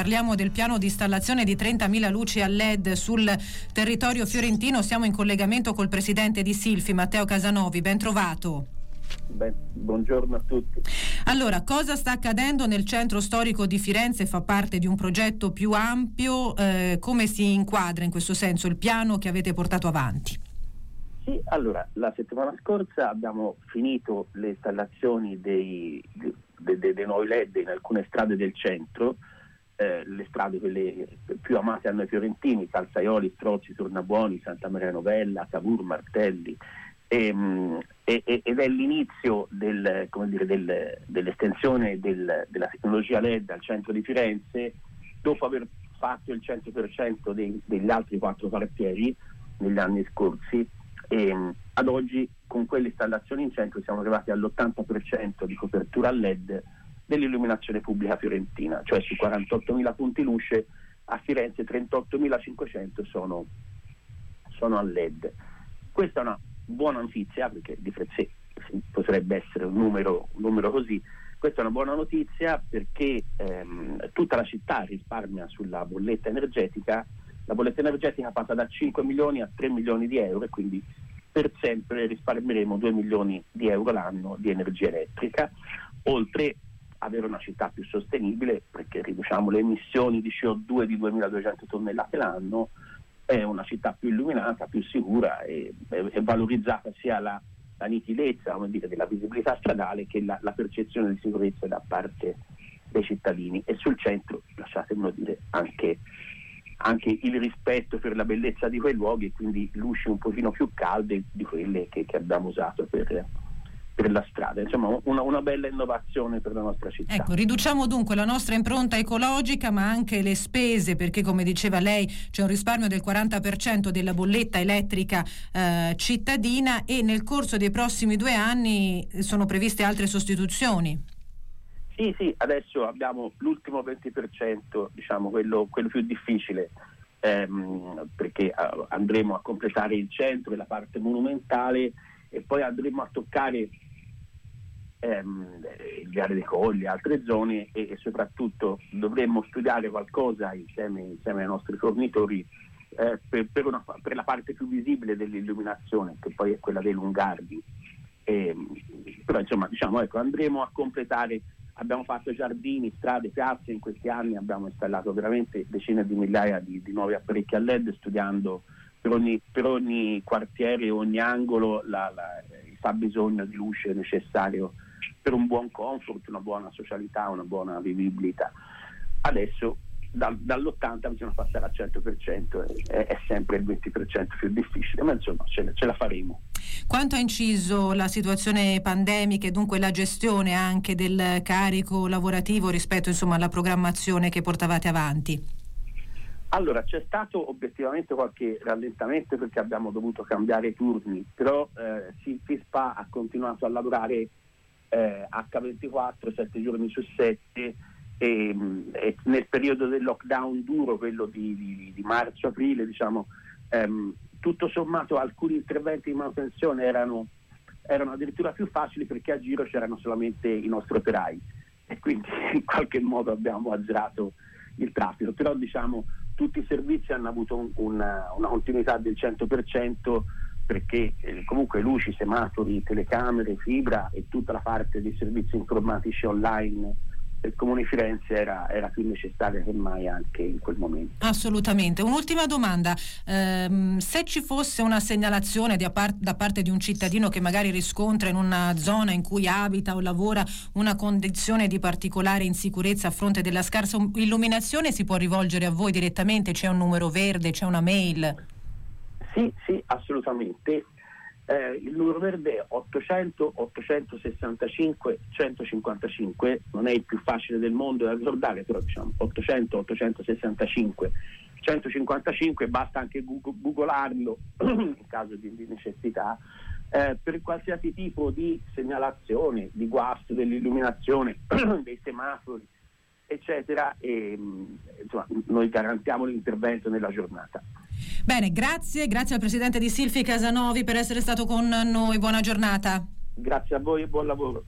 parliamo del piano di installazione di 30.000 luci a LED sul territorio fiorentino. Siamo in collegamento col presidente di Silfi, Matteo Casanovi. Ben trovato. Buongiorno a tutti. Allora, cosa sta accadendo nel centro storico di Firenze? Fa parte di un progetto più ampio, come si inquadra in questo senso il piano che avete portato avanti? Sì, allora, la settimana scorsa abbiamo finito le installazioni dei nuovi LED in alcune strade del centro, le strade quelle più amate a noi fiorentini, Calzaioli, Strozzi, Tornabuoni, Santa Maria Novella, Cavour, Martelli, ed è l'inizio dell'estensione della tecnologia LED al centro di Firenze, dopo aver fatto il 100% degli altri 4 quartieri negli anni scorsi. E ad oggi con quelle installazioni in centro siamo arrivati all'80% di copertura a LED dell'illuminazione pubblica fiorentina, cioè su 48.000 punti luce a Firenze 38.500 sono a LED. Questa è una buona notizia, perché di per sé potrebbe essere un numero così. Questa è una buona notizia perché tutta la città risparmia sulla bolletta energetica. La bolletta energetica passa da 5 milioni a 3 milioni di euro e quindi per sempre risparmieremo 2 milioni di euro l'anno di energia elettrica, oltre ad avere una città più sostenibile perché riduciamo le emissioni di CO2 di 2.200 tonnellate l'anno, è una città più illuminata, più sicura e valorizzata sia la nitidezza, come dire, della visibilità stradale che la percezione di sicurezza da parte dei cittadini, e sul centro, lasciatemelo dire, anche il rispetto per la bellezza di quei luoghi, e quindi luci un pochino più calde di quelle che abbiamo usato per la strada. Insomma, una bella innovazione per la nostra città. Ecco, riduciamo dunque la nostra impronta ecologica, ma anche le spese, perché come diceva lei c'è un risparmio del 40% della bolletta elettrica cittadina, e nel corso dei prossimi 2 anni sono previste altre sostituzioni. Sì, adesso abbiamo l'ultimo 20%, diciamo quello più difficile, perché andremo a completare il centro e la parte monumentale, e poi andremo a toccare il Viale dei Colli, altre zone, e soprattutto dovremmo studiare qualcosa insieme ai nostri fornitori per la parte più visibile dell'illuminazione, che poi è quella dei Lungardi. Però insomma, andremo a completare. Abbiamo fatto giardini, strade, piazze in questi anni, abbiamo installato veramente decine di migliaia di nuovi apparecchi a LED, studiando per ogni quartiere, ogni angolo il fabbisogno di luce necessario per un buon comfort, una buona socialità, una buona vivibilità. Adesso dall'80 bisogna passare al 100%, è sempre il 20% più difficile, ma insomma ce la faremo. Quanto ha inciso la situazione pandemica e dunque la gestione anche del carico lavorativo rispetto alla programmazione che portavate avanti? Allora, c'è stato obiettivamente qualche rallentamento perché abbiamo dovuto cambiare i turni, però FISPA ha continuato a lavorare H24, 7 giorni su 7, e nel periodo del lockdown duro, quello di marzo-aprile, tutto sommato alcuni interventi di manutenzione erano addirittura più facili perché a giro c'erano solamente i nostri operai, e quindi in qualche modo abbiamo azzerato il traffico. Però tutti i servizi hanno avuto una continuità del 100%, perché comunque luci, semafori, telecamere, fibra e tutta la parte dei servizi informatici online del Comune di Firenze era più necessaria che mai anche in quel momento. Assolutamente. Un'ultima domanda, se ci fosse una segnalazione da parte di un cittadino che magari riscontra in una zona in cui abita o lavora una condizione di particolare insicurezza a fronte della scarsa illuminazione, si può rivolgere a voi direttamente? C'è un numero verde, c'è una mail? Sì, assolutamente. Il numero verde è 800 865 155, non è il più facile del mondo da ricordare, però 800 865 155, basta anche googlarlo in caso di necessità, per qualsiasi tipo di segnalazione, di guasto dell'illuminazione, dei semafori, eccetera, e noi garantiamo l'intervento nella giornata. Bene, grazie al presidente di Silfi Casanovi per essere stato con noi, buona giornata. Grazie a voi e buon lavoro.